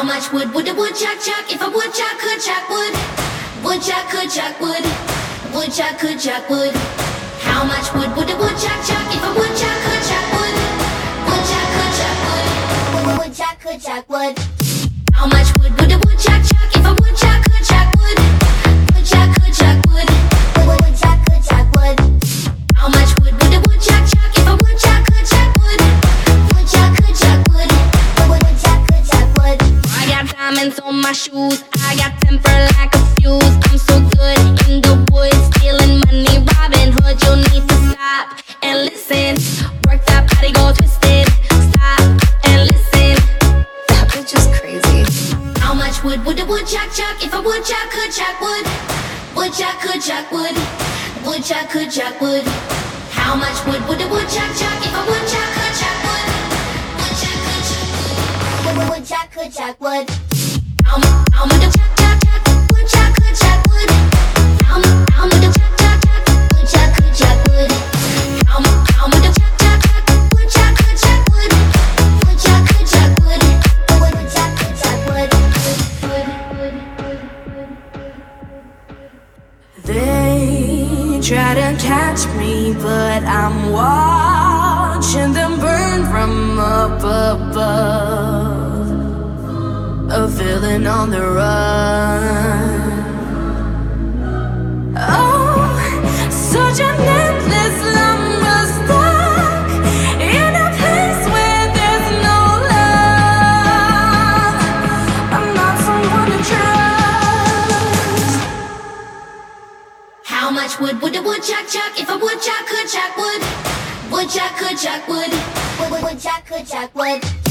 How much would a woodchuck chuck if a woodchuck could chuck wood? Woodchuck could chuck wood. Woodchuck could chuck wood. How much would a woodchuck chuck if a woodchuck could chuck wood? Woodchuck could chuck wood. Woodchuck could chuck wood. How much would a woodchuck chuck if a woodchuck could chuck wood? Woodchuck could chuck wood. Woodchuck could chuck wood. How much would a woodchuck chuck if a woodchuck could chuck wood? Woodchuck could chuck wood. Woodchuck could chuck wood. I got diamonds on my shoes. I got temper like a fuse. I'm so good in the woods, stealing money, Robin Hood. You need to stop and listen. Work that body, go twisted. Stop and listen. That bitch is crazy. How much would a woodchuck chuck if a woodchuck could chuck wood? Woodchuck could chuck wood. Woodchuck could chuck wood. How much would a woodchuck chuck if a woodchuck could chuck wood? Woodchuck could chuck wood. Woodchuck could chuck wood. How much a chuck chuck chuck? Woodchuck could chuck wood. How much a chuck chuck chuck? Woodchuck could chuck wood. How much a chuck chuck chuck? Woodchuck could chuck wood. Woodchuck could chuck wood. Woodchuck could chuck wood. They try to catch me, but I'm watching them burn from up above. A villain on the run. Oh, such an endless lumber stuck in a place where there's no love. I'm not someone to trust. How much would a woodchuck chuck if a woodchuck could chuck wood? Woodchuck could chuck wood. Woodchuck could chuck wood.